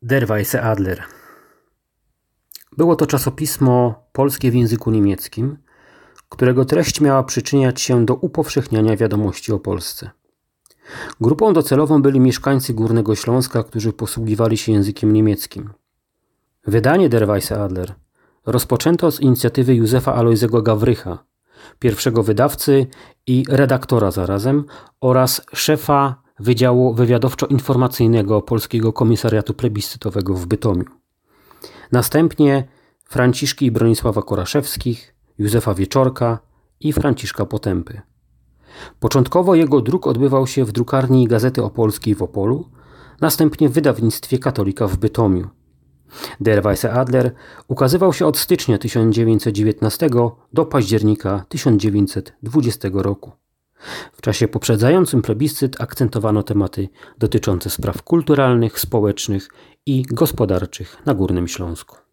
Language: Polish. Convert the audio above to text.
Der Weiße Adler. Było to czasopismo polskie w języku niemieckim, którego treść miała przyczyniać się do upowszechniania wiadomości o Polsce. Grupą docelową byli mieszkańcy Górnego Śląska, którzy posługiwali się językiem niemieckim. Wydanie Der Weiße Adler rozpoczęto z inicjatywy Józefa Alojzego Gawrycha, pierwszego wydawcy i redaktora zarazem oraz szefa Wydziału Wywiadowczo-Informacyjnego Polskiego Komisariatu Plebiscytowego w Bytomiu. Następnie Franciszki i Bronisława Koraszewskich, Józefa Wieczorka i Franciszka Potępy. Początkowo jego druk odbywał się w drukarni Gazety Opolskiej w Opolu, następnie w wydawnictwie Katolika w Bytomiu. Der Weiße Adler ukazywał się od stycznia 1919 do października 1920 roku. W czasie poprzedzającym plebiscyt akcentowano tematy dotyczące spraw kulturalnych, społecznych i gospodarczych na Górnym Śląsku.